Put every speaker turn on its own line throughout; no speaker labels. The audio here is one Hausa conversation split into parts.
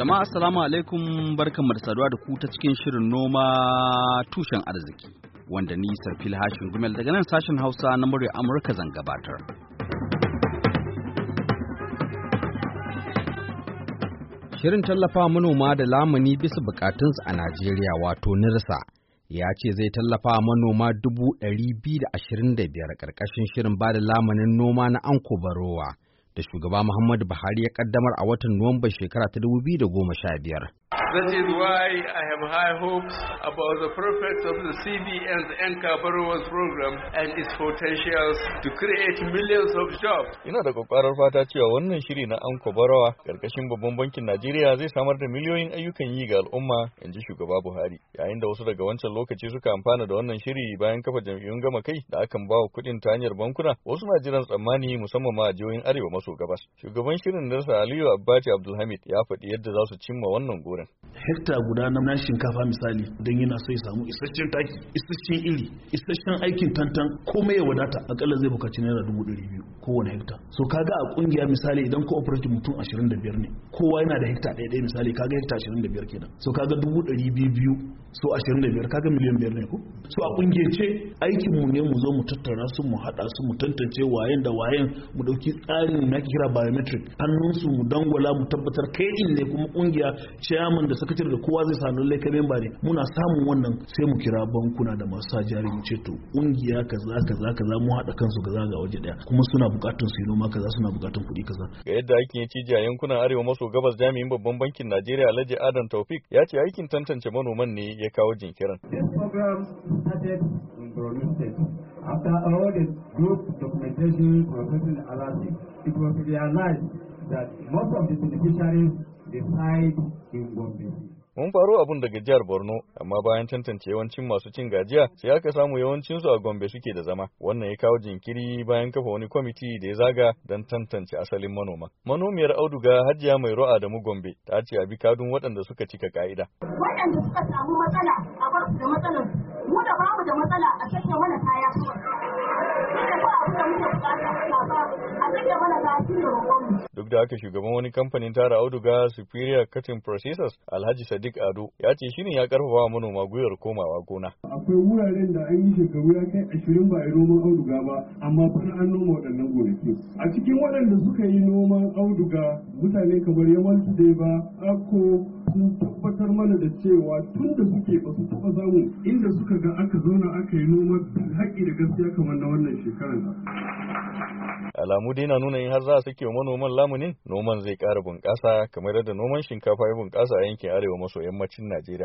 Jama'a assalamu alaikum, barkanmu da saduwa da ku ta cikin shirin noma tushen arziki wanda ni Sarfil Hashin Gumel daga nan sashen Hausa na murya Amurka zan gabatar. Shirin tallafa manoma da lamuni bisa bukatunsu a Najeriya wato NIRSA ya ce zai tallafa manoma 225,000 ƙarƙashin shirin ba da lamunin noma na Anko Barowa da shugaba Muhammadu Buhari ya kaddamar a watan Nuwamban shekara ta 2015.
That is why I have high hopes about the prospects of the CBN's Anchor Borrowers Program and its potentials to create millions of jobs.
Ina da kwakwarar fata cewa wannan shiri na Anko Barowa karkashin babban bankin Najeriya zai samar da miliyoyin ayyukan yi ga al'umma, inji shugaba Buhari. Yayin da wasu daga wancan lokaci suka amfana da wannan shiri bayan kafa jam'iyyun gama kai da akan bawa kuɗin ta hanyar bankuna, wasu na jiran tsammani musamman ma a jihohin Arewa maso gabas. Shugaban shirin Nasa Aliyu Abbati Abdulhamid ya faɗi yadda za su cimma wannan gurin.
Hekta guda na shinkafa misali don yana so ya samu isasshen taki, isasshen iri, isasshen aikin tantan komai ya wadata akalla zai bukaci naira 200,000 kowane hekta. So kaga a kungiya misali idan cooperative mutum 25 ne, kowa yana da hekta ɗaya misali kaga hekta 25 kenan. So kaga 200,000 so 25 kaga miliyan 5 ne ko? So a kungiyace aikin mu ne mu zo mu tattara su mu hada su mu tantance wayen da wayen mu dauki tsarin na kira biometric hannun su mu dangwala mu tabbatar kai din ne kuma kungiya chairman da sakatare da kowa zai sanu lai kamen bare muna samun wannan sai mu kira bankuna da masu jari mu ce to kungiya kaza mu hada kansu kaza ga waje daya kuma suna bukatun su yi noma kaza suna bukatun kuɗi kaza.
Ga yadda aikin ya cije a yankunan arewa maso gabas, jami'in babban bankin Najeriya Alhaji Adam Taufik ya ce aikin tantance manoman ne ya kawo jinkirin.
After all the group documentation processing analysis, it was realized that most of the beneficiaries reside in Gombe.
Mun faro abun daga jihar Borno, amma bayan tantance yawancin masu cin gajiya sai aka samu yawancinsu a Gombe suke da zama. Wannan ya kawo jinkiri bayan kafa wani kwamiti da ya zaga don tantance asalin manoma. Manomiyar auduga Hajiya Mai Ro'a da mu Gombe ta ce a bi kadun waɗanda suka cika ka'ida.
Waɗanda suka samu matsala a bar su da matsalar, mu da bamu da matsala a sake mana kaya kuma.
Duk da haka shugaban wani kamfanin tara auduga Superior Cotton Processors Alhaji Sadiq Ado ya ce shirin ya karfafa wa manoma gwiwar komawa gona.
Akwai wuraren da an yi shekaru ya kai 20 ba a yi noman auduga ba, amma kuma an noma waɗannan gonaki. A cikin waɗanda suka yi noman auduga mutane kamar Yamal Today ba, Ako sun tabbatar mana da cewa tun da suke ba su taɓa samu inda suka ga aka zauna aka yi noman haƙƙi da gaskiya kamar na wannan shekarar.
Alamu dai na nuna in har za a sake wa manoman lamunin, noman zai ƙara bunƙasa kamar yadda noman shinkafa ya bunƙasa a yankin arewa maso yammacin Najeriya.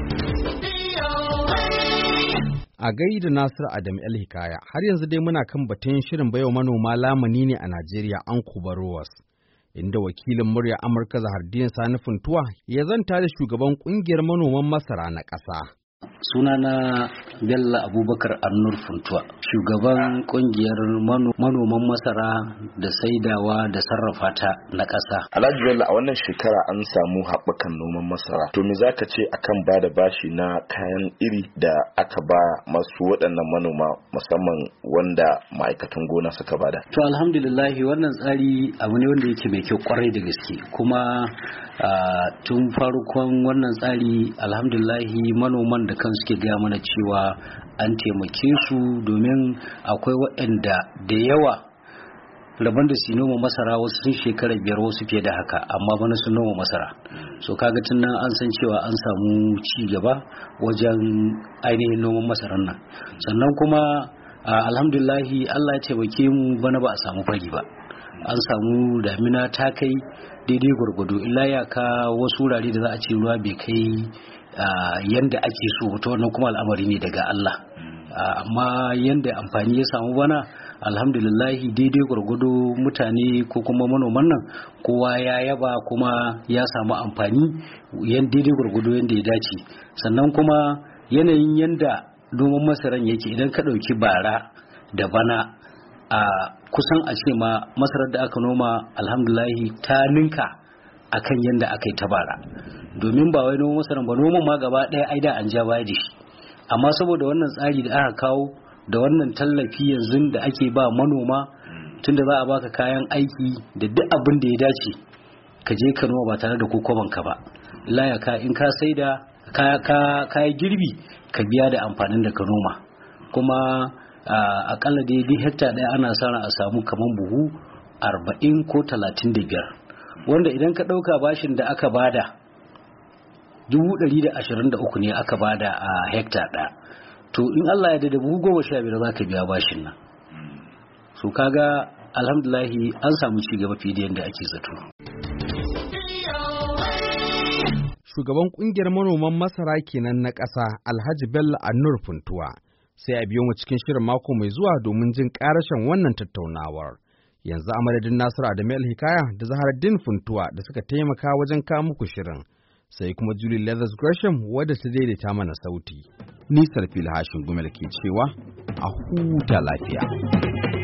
A gaida Nasir Adam El Hikaya, har yanzu dai muna kan batun shirin baiwa manoma lamuni ne a Najeriya Anko Barowas, inda wakilin murya Amurka Zahardin Sani Funtuwa ya zanta da shugaban ƙungiyar manoman masara na ƙasa.
Sunana Bello Abubakar Annur Funtuwa, shugaban kungiyar manoman masara da saidawa da sarrafa ta na ƙasa.
Alhaji Bello, a wannan shekara an samu haɓakan noman masara. To me zaka ce akan ba da bashi na kayan iri da aka ba masu waɗannan manoma musamman wanda ma'aikatan gona suka bada?
To alhamdulillah wannan tsari abu ne wanda yake mai kyau kwarai da gaske, kuma tun farkon wannan tsari alhamdulillah manoman da kan suke gaya mana cewa an taimake su, domin akwai waɗanda da yawa rabon da su noma masara wasu sun shekara 5 wasu fiye da haka, amma bana sun noma masara. So kaga tun nan an san cewa an samu ci gaba wajen ainihin noman masaran nan. Sannan kuma alhamdulillahi Allah ya taimake mu bana ba a samu fari ba, an samu damina ta kai daidai gwargwado, illa ya ka wasu wurare da za a ce ruwa bai kai yanda ake so, to wannan kuma al'amari ne daga Allah. Amma yanda amfani ya samu bana alhamdulillahi daidai gwargwado mutane ko kuma manoman nan kowa ya yaba kuma ya samu amfani yan daidai gwargwado yanda ya dace. Sannan kuma yanayin yanda noman masaran yake, idan ka ɗauki bara da bana kusan a ce ma masarar da aka noma alhamdulahi ta ninka akan yanda aka yi ta bara, domin ba wai noman masarar ba, noman ma gaba ɗaya ai da an ja baya da shi, amma saboda wannan tsari da aka kawo da wannan tallafi yanzu da ake ba manoma, tunda za a baka kayan aiki da duk abin da ya dace ka je ka noma ba tare da kokobanka ba. Layaka in ka saida ka yi girbi ka biya da amfanin da ka noma. Kuma akalla dai duk hekta ɗaya ana sa a samu kaman buhu 40 ko 35, wanda idan ka ɗauka bashin da aka bada 123 ne aka bada a hekta ɗaya, to in Allah ya da buhu 15 za ka biya bashin nan. So kaga alhamdulahi an samu ci gaba fiye da yadda ake zato.
Shugaban kungiyar manoman masara kenan na ƙasa Alhaji Bello Annur Funtuwa. Sai a biyo mu cikin shirin mako mai zuwa domin jin ƙarashin wannan tattaunawar. Yanzu a madadin Nasiru Adamu Hikaya da Zaharaddin Funtuwa da suka taimaka wajen kawo muku shirin. Sai kuma Julie Leathers Gresham wadda ta daidaita mana sauti. Ni Sarfil Hashin Gumel ke cewa a huta lafiya.